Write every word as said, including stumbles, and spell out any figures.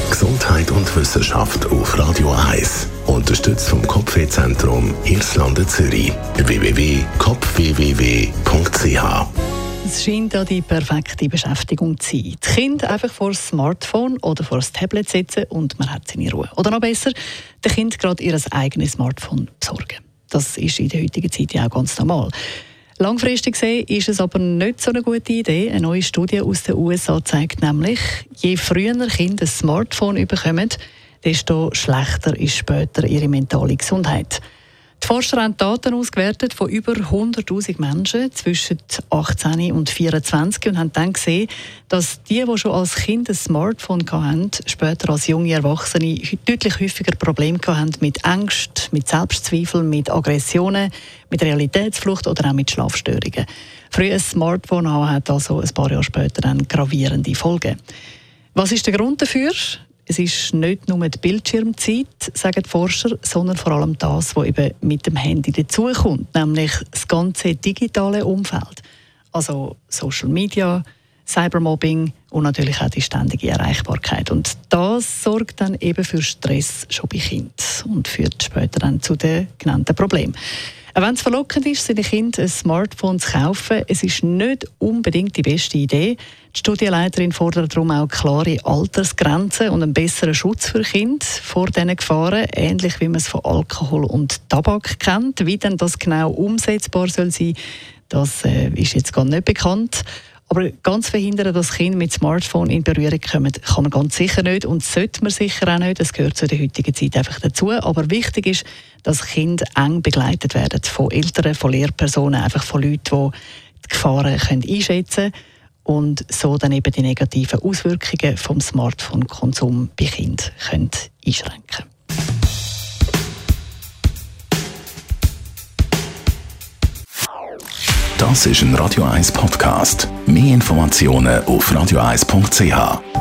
Gesundheit und Wissenschaft auf Radio eins. Unterstützt vom Kopfwehzentrum Irlande Zürich. w w w punkt kopf w w w punkt c h. Es scheint ja die perfekte Beschäftigung zu sein. Die Kinder einfach vor das Smartphone oder vor das Tablet sitzen und man hat seine Ruhe. Oder noch besser, den Kind gerade ihr eigenes Smartphone besorgen. Das ist in der heutigen Zeit ja auch ganz normal. Langfristig gesehen ist es aber nicht so eine gute Idee. Eine neue Studie aus den U S A zeigt nämlich, je früher Kinder ein Smartphone bekommen, desto schlechter ist später ihre mentale Gesundheit. Die Forscher haben Daten ausgewertet von über hunderttausend Menschen zwischen achtzehn und vierundzwanzig und haben dann gesehen, dass die, die schon als Kind ein Smartphone hatten, später als junge Erwachsene deutlich häufiger Probleme hatten mit Ängsten, mit Selbstzweifeln, mit Aggressionen, mit Realitätsflucht oder auch mit Schlafstörungen. Früher ein Smartphone haben hat also ein paar Jahre später dann gravierende Folgen. Was ist der Grund dafür? Es ist nicht nur die Bildschirmzeit, sagen die Forscher, sondern vor allem das, was eben mit dem Handy dazukommt, nämlich das ganze digitale Umfeld. Also Social Media, Cybermobbing und natürlich auch die ständige Erreichbarkeit. Und das sorgt dann eben für Stress schon bei Kindern und führt später dann zu den genannten Problemen. Auch wenn es verlockend ist, seinen Kindern ein Smartphone zu kaufen, es ist nicht unbedingt die beste Idee. Die Studienleiterin fordert darum auch klare Altersgrenzen und einen besseren Schutz für Kinder vor diesen Gefahren, ähnlich wie man es von Alkohol und Tabak kennt. Wie denn das genau umsetzbar soll sein, das äh, ist jetzt gar nicht bekannt. Aber ganz verhindern, dass Kinder mit Smartphone in Berührung kommen, kann man ganz sicher nicht und sollte man sicher auch nicht. Das gehört zu der heutigen Zeit einfach dazu. Aber wichtig ist, dass Kinder eng begleitet werden von Eltern, von Lehrpersonen, einfach von Leuten, die die Gefahren können einschätzen können und so dann eben die negativen Auswirkungen vom Smartphone-Konsum bei Kindern können einschränken können. Das ist ein Radio eins Podcast. Mehr Informationen auf radio eins punkt c h.